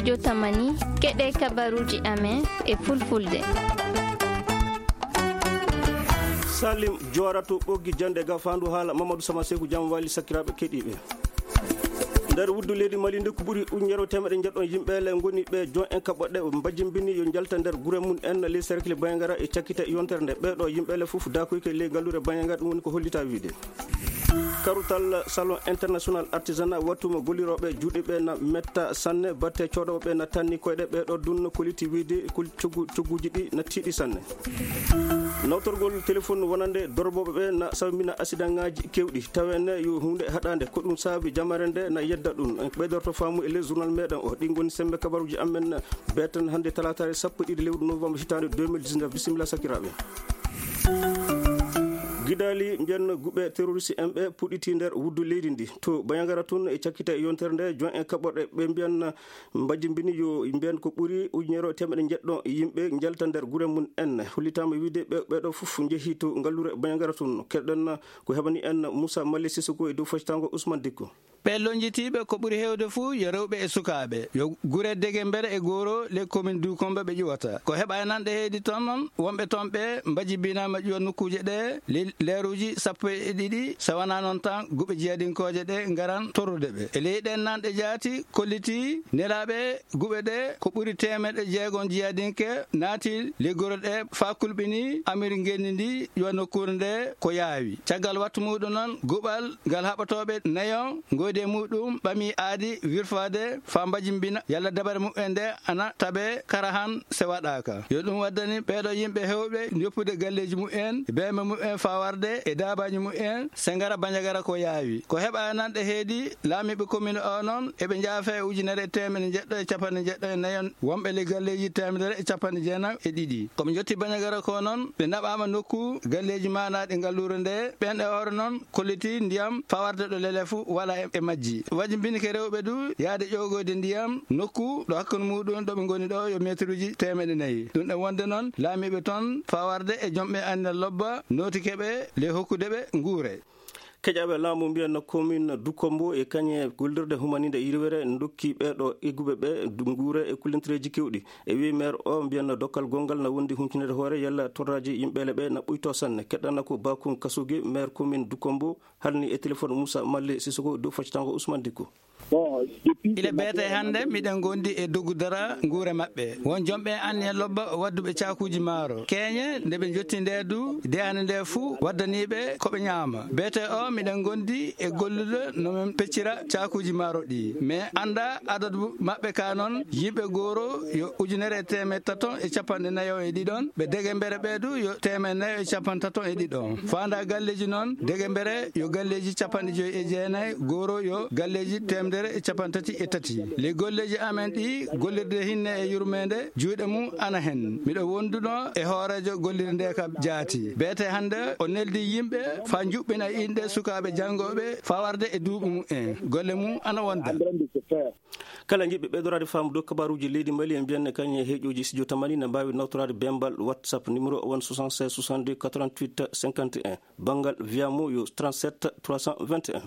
studio Tamani keɗe kabaruji amen e fulfulde. Salim Jorato ɓoggi jande ga fandu haala Mamadou Sama Sekou jam wali sakiraɓe keɗiɓe nder wuddu leydi Mali nde ko ɓuri ujunere temedde jeɗɗon yimɓele goni ɓe jon en kaɓoɗɗe mbajjimbini yo jalta nder guure mum en les cercle Bayangara e cakkite yontere nde ɓeɗo yimɓele foof dakoyke ley galluure Bayangara ɗum woni ko hollita wiide karutal salon international artisanat wattuma golliroɓe juuɗeɓe na metta sanne batte coɗoɓe na tanni koyɗe ɓeɗo dunno koliti wiide cogguji ɗi na tiiɗi sanne nawtorgol téléphone wonande dorboɓe ɓe na sawmina accident ngaji kewɗi tawene yo hunde haɗande ko ɗum saabi jamare nde na yedda ɗum ɓeydorto faamu e les journal meɗen o ɗi goni sembe kabaruji amen beten hande talatare 1 lewru novembre hitande 2019 bisimilla sakiraɓe Gidali mbiyanno guɓe terroriste en ɓe puɗɗiti nder wuddu leydi ndi to Bayangara tun e cakkite yontere nde jon en kaɓoɗe ɓe mbiyan mbajjimbini yo mbiyan ko ɓuuri ujunere temedde jeɗɗo yimɓe jalta nder guure mum en hollitama wiide ɓeɗo foof jeehi to ngallure Bayangara tun keɗɗen ko heɓani en Moussa Mali Sissoko e dow faccitango Ousmane Dicko ɓe lonjitiɓe ko ɓuuri hewde fuu yo rewɓe e sukaɓe yo guure Deguembere e Goro les communes du Kombe ɓe ƴiwata ko heɓa nanɗe heedi toon noon wonɓe toon ɓe mbajjibinama ƴiwa nokkuji ɗe leeruji 12 so wona noon tan guɓe jeeyadinkoje ɗe garan torrude ɓe e leyɗen nanɗe jaati kolliti nelaɓe guɓe ɗe ko ɓuuri 600 jeeyadinke naati liggoro ɗe fa kulɓini amiri genni ndi ƴiwa nokkure nde ko yaawi caggal wattu muɗum noon guɓal ngal haɓatoɓe nayon goyde muɗum ɓami aadi wirfade fa mbajimbina yalla dabare mumen nde ana taɓe kara han se waɗaka yo ɗum waddani ɓeɗo yimɓe hewɓe joppude galleji mumen beme mumen fa warde e dabaji mumen se ngara Bandiagara ko yaawi ko heɓa nanɗe heedi laamiɓe commune o noon eɓe jaafe ujunere temedde jeɗɗo e capanɗe jeɗɗo e nayon wonɓe le galleji 192 koɓe jotti Bandiagara ko noon ɓe naɓama nokku galleji manaɗe ngallure nde ɓen e oro noon kolliti ndiyam fawarde ɗo lele fu wala e majji wajimbini ke rewɓe du yaade ƴogode ndiyam nokku ɗo hakkude muɗum ɗoɓe goni ɗo yo métre uji 400 ɗum ɗe wonde noon laamiɓe toon fawarde e jomɓe annal lobba notikeɓe le hokkudeɓe nguure keƴaɓe laamu mbiyanno commune Dukombo e kañe gollirde humanide yirwere dokki ɓeɗo egguɓe ɓe nguure e kullintireji kewɗi e wi maire o mbiyanno dokkal gongal na wondi humtinede hoore yalla torraji yimɓele ɓe na ɓuyto sanne keɗɗanna ko Bakum Kasugi maire commune Dukombo halni e téléphone Moussa Mali Sissoko dow faccitango Ousmane Dicko ile beete hannde miɗen gondi e doggudara nguure maɓɓe won jomɓe anni e lobba wadduɓe cakuji maaro keeñe nde ɓe jotti ndedu deyane nde fuu waddaniɓe koɓe ñaama beete o miɗen gondi e gollude nomin peccira cakuji maaro ɗi mais anda adadu maɓɓe ka noon yimɓe Goro yo 1,340 e ɗiɗon ɓe Deguembere ɓeedu yo 430 e ɗiɗon fanda galleji noon Deguembere yo galleji 59 Goro yo galleji 133 les golleji amen ɗi gollirde hinne e yurmede juuɗe mum ana hen miɗo wonduno e hoorejo gollirde nde kam jaati beete hande o neldi yimɓe fa juɓɓina inde sukaɓe janggoɓe fawarde e duuɓi mum en golle mum ana wonda kala jiɓɓe ɓeydorade faamu dow kabaruji leydi Mali en mbiyanne kañe heeƴoji studio Tamani ne mbawi nawtorade bembal WhatsApp numéro won 76 62 88 51 banggal wiyamu yo 37 321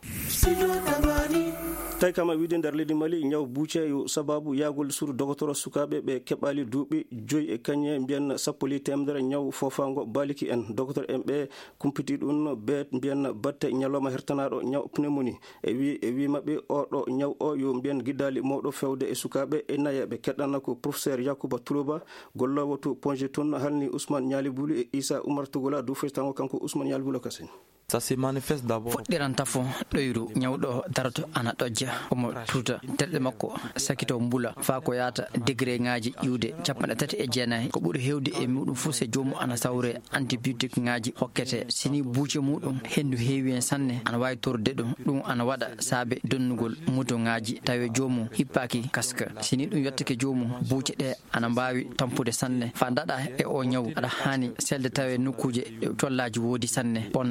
tawi kama wiide nder leydi Mali ñaw buuce yo sababu yaagol suudu dogotoro sukaɓe ɓe keɓali duuɓi 5 e kañe mbiyan sappoli temedere ñaw fofango baliki en dogotor en ɓe kumpiti ɗum be mbiyan batte ñalawma hertanaɗo ñaw pneumonie e wi mabɓe oɗo ñaw o yo mbiyan guiddali mawɗo fewde e sukaɓe e nayeɓe keɗɗanna ko professeur Yacouba Toulouba gollowo to Ponge toon halni Ousmane Niali Bouli e Issa Oumar Tougoula dow faytango kanko Ousmane Niali Bouli kasen ça se manifeste d'abord fuɗɗiran tafo ɗoyru ñawɗo darato ana ɗojja omo tuuta terɗe makko sakito mbula fa ko yata degré ngaji ƴiwde 39 ko ɓuuri hewde e muɗum fuu se jomum ana sawre antibiotique ngaji hokkete sini buuce muɗum hendu heewi hen sanne ana wawi torde ɗum ana waɗa saabe donnugol mouton ngaji tawi jomum hippaki kaska sini ɗum yettake jomum buuce ɗe ana mbawi tampude sanne fa daɗa e o ñaw aɗa hani selde tawe nokkuje tollaji woodi sanne bonnoɗa kaska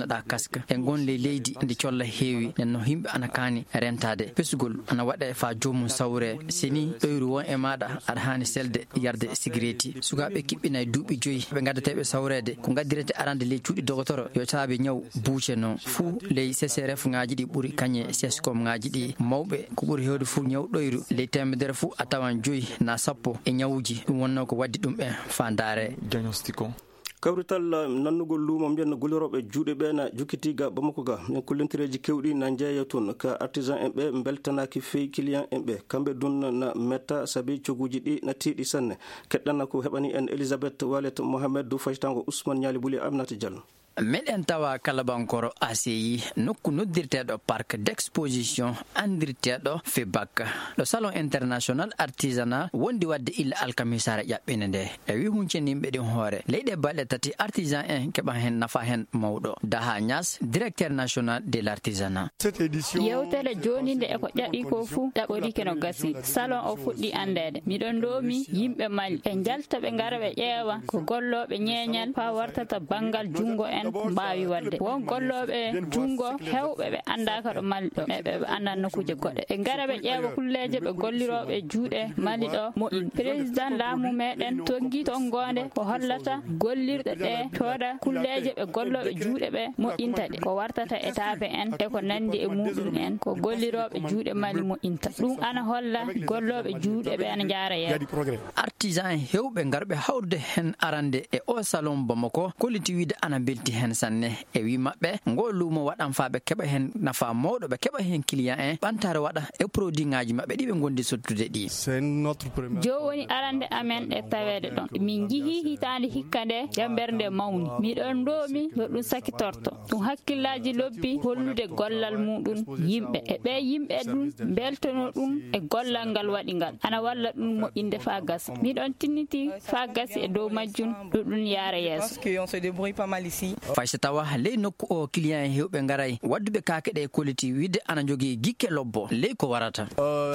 presque e gonle leydi ndi colla heewi nenno himɓe ana kaani rentade pesugol ana waɗa fa jomum sawre seni ɗoyru won e maɗa aɗa hani selde yarde cigarette sukaɓe kiɓɓina e duuɓi 5 ɓe gaddateɓe sawrede ko gaddirete arande ley cuuɗi docteur yo taaɓe ñaw buuce noon fuu ley CCRF ngaji ɗi ɓuuri kañe CSCOM ngaji ɗi mawɓe ko ɓuuri hewde fuu ñaw ɗoyru ley temedere fuu a tawan 5 na 10 e ñawuji ɗum wonno ko waddi ɗum ɓe fa ndaare diagnostico kawrital nannugol luumo mbiyen golliroɓe juuɗe ɓe na jukkitiga bamako ga min kullintireji kewɗi na jeeya toon ka artisan en ɓe beltanaki feyi client en ɓe kamɓe dun na metta saabi coguji ɗi na tiiɗi sanne keɗɗanna ko heɓani en Elisabeth Walet Mohamed du fayitango Ousmane Ñali Bouli Aminata Diallo. meɗen tawa kalabankoro ACI nokku noddirteɗo parc d'exposition andirteɗo FEBAC ɗo salon international artisanat wondi wadde illa alkamisare ƴaɓɓine nde e wi hunceniɓe ɗin hoore leyɗe balɗe tati artisan en keɓa hen nafa hen mawɗo Daha Nias directeur national de l'artisanat. yewtere joni nde eko ƴaɓi ko fuu ɗaɓorike no gasi salon o fuɗɗi andede miɗon ɗomi yimɓe mali ɓe jalta ɓe gara ɓe ƴeewa ko golloɓe ñeeñal fa wartata banggal jungo en mbawi wadde won golloɓe jungo hewɓe ɓe andaka ɗo mali ɗo ɓe andanno kuje goɗɗe ɓe gara ɓe ƴeewa kulleje ɓe golliroɓe juuɗe mali ɗo moƴƴin président laamu meɗen tongi tongonde ko hollata gollirɗe ɗe tooda kulleje ɓe golloɓe juuɗe ɓe moƴƴinta ɗe ko wartata étape en e ko nandi e muɗum en ko golliroɓe juuɗe mali moƴƴinta ɗum ana holla golloɓe juuɗe ɓe ana jaara yeeso artisan en hewɓe garɓe hawrde hen arande e o salon Bamako kolliti wiide ana belti hen sanne e wi mabɓe ngo luumo waɗan fa ɓe keɓa hen nafa mawɗo ɓe keɓa hen client en ɓantare waɗa e produit ngaji mabɓe ɗi ɓe gondi sottude ɗi. joni arande amen e tawede ɗon min jihi hitande hikka nde jambere nde mawni miɗon ɗomi no ɗum sakitorto ɗum hakkillaji lobbi hollude gollal muɗum yimɓe e ɓe yimɓe ɗum beltono ɗum e gollal ngal waɗi ngal ana walla ɗum moƴƴinde fa gasa miɗon tinniti fa gasi e dow majjum ɗum yaara yeeso. faysa tawa ley nokku o client en hewɓe ngaray wadduɓe kaake ɗe kolliti wiide ana jogui gikke lobbo ley ko warata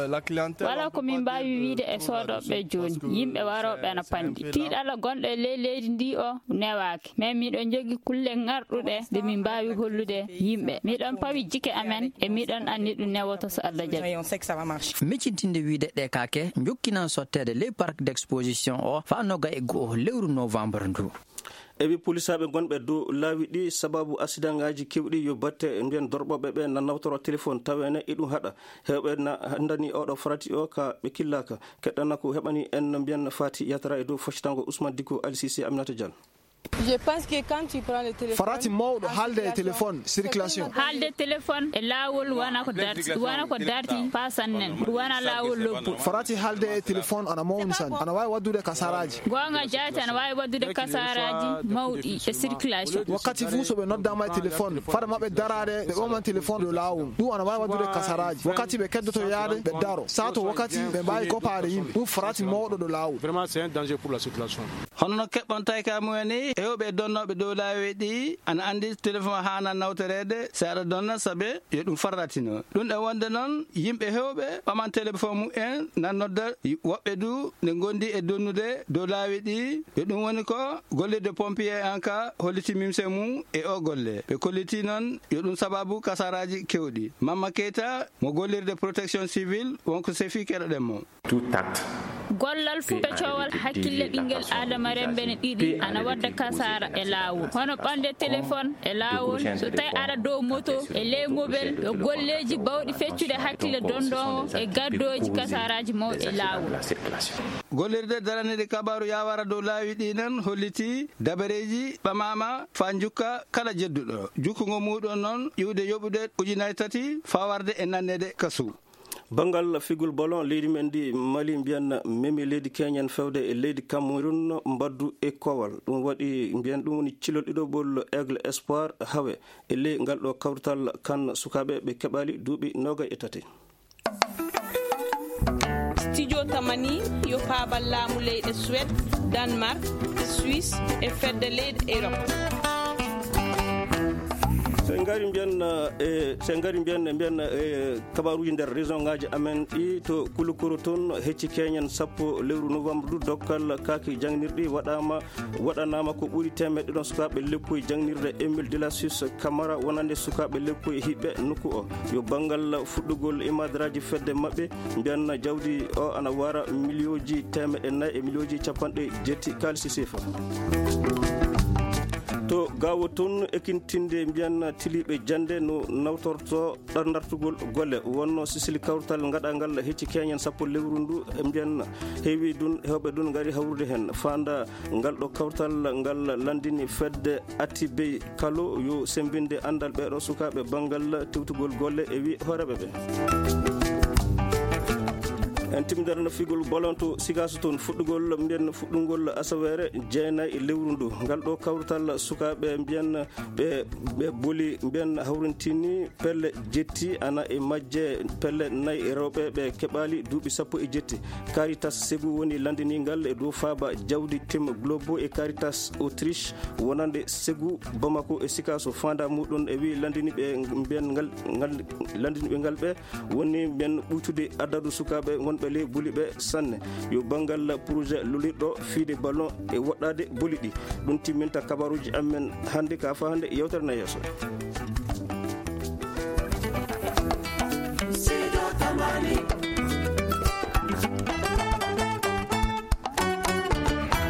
wala ko min mbawi wiide e soodoɓe joni yimɓe waroɓe ana panɗi tiiɗala gonɗo e ley leydi ndi o newaki mais miɗon jogui kulle ngarɗuɗe nde min mbawi hollude yimɓe miɗon pawi jike amen e miɗon anni ɗum newoto so Allah jaaɓi. meccintinde wiide ɗe kaake jokkinan sottede ley parc d'exposition o fa noga e go'o lewru novembre ndu. eɓi polisaɓe gonɓe dow laawi ɗi sababu accident ngaji kewɗi yo batte mbiyen dorɓoɓe ɓe na nawtoro téléphone tawene e ɗum haɗa hewɓe na andani oɗo farati o ka ɓe killaka keɗɗanna ko heɓani en mbiyen fati yatara e dow foccitango Ousmane Dicko Ali Cissé Aminata Diallo. Je pense que quand tu prends le téléphone farati mawɗo haalde e téléphone circulation haalde téléphone e laawol wana ko darti pasannen ɗum wana laawol lobbu farati haalde e téléphone ana mawni sanne ana wawi waddude kasaraji gonga jaati ana wawi waddude kasaraji mawɗi e circulation wakkati fuu soɓe noddama e téléphone fada mabɓe darade ɓe ɓoman téléphone ɗo lawum ɗum ana wawi waddude kasaraji wakkati ɓe keddoto yaade ɓe daro sato wakkati ɓe mbawi goppade yimɓe ɗum farati mawɗo ɗo lawol vraiment c'est un danger pour la circulation. hono no keɓɓonta ka mumeni hewɓe donnoɓe dow laawi ɗi ana andi téléphone hana nawtorede so aɗa donna saabe yo ɗum farratino ɗum ɗe wonde noon yimɓe hewɓe ɓaman téléphone mumen nan nodda woɓɓe du ne gondi e donnude dow laawi ɗi yo ɗum woni ko gollirde pompier en ka holliti mimse mum e o golle ɓe kolliti noon yo ɗum sababu kasaraji kewɗi Mamma Keita mo gollirde protection civile wonko sefi keɗoɗen mo tout acte gollal fu ɓe coowal hakkille ɓinguel adama rembene ɗiɗi ana wadda kasara e lawol hono ɓande téléphone e lawol so tawi aɗa dow moto e ley mobile yo golleji bawɗi feccude hakkille dondowo e gaddoji kasaraji mawɗi e lawol. gollirde daraniɗe kabaru yawara dow laawi ɗi nan holliti dabareji ɓamama fa jukka kala jedduɗo jukkugo muɗum noon iwde yoɓude ujunnaje 3 fa warde e nannede kasu. bangal figol ballon leydi men ndi Mali mbiyan memi leydi Kenya fewde e leydi Cameroun mbaddu e kowal ɗum waɗi mbiyan ɗum woni cilol ɗiɗoɓol Aigle Espoir hawe e ley ngal ɗo kawrital kan sukaɓe ɓe keɓali duuɓi 23. studio tamani yo paabal laamu leyɗe Suède Danemark Suisse e fedde leyɗe Europe. ngari mbiyen kabaruji nder région ngaji amen ɗi to kulukuru toon hecci keñen 10 lewru novembre dokkal kaki jangnirɗi waɗanama ko ɓuuri temedde ɗon sukaɓe lekkoye jangnirde Émile Delasus Camara wonande sukaɓe lekkoye hiɓɓe nokku o yo banggal fuɗɗugol imadaraji fedde mabɓe mbiyan jawdi o ana wara millioji 400 e millioji 50 kalisi sefa to gawo toon ekintinde mbiyan tiliɓe jande no nawtorto ɗardartugol golle wonno sisili kawtal gaɗagal hecci keñen 10 lewru ndu mbiyan heewi dun hewɓe dun gari hawrude hen fanda ngal ɗo kawtal ngal landini fedde Atibey Kalo yo sembinde andal ɓeɗo sukaɓe banggal tewtugol golle e wi hooreɓe ɓe en timdere no figol bolonto sigaso toon fuɗɗugol mbiyen fuɗɗugol asawere jeenayyi lewru ndu ngal ɗo kawrutal sukaɓe mbiyen ɓe booli mbiyen hawrintini pelle jetti ana e majje pelle 4 rewɓe ɓe keɓali duuɓi 17 Caritas Ségou woni landinigal e dow faaba jawdi Tim Globo e Caritas Autriche wonande Ségou Bamako e sikaso fanda muɗum e wi landiniɓe mbiyen landiniɓe ngal ɓe woni mbiyen ɓuytude adadu sukaɓe gonɓe ley boli ɓe sanne yo banggal projet lolirɗo fiide ballon e woɗɗade boli ɗi ɗum timminta kabaruji amen hande ka fa hande yewtere na yeeso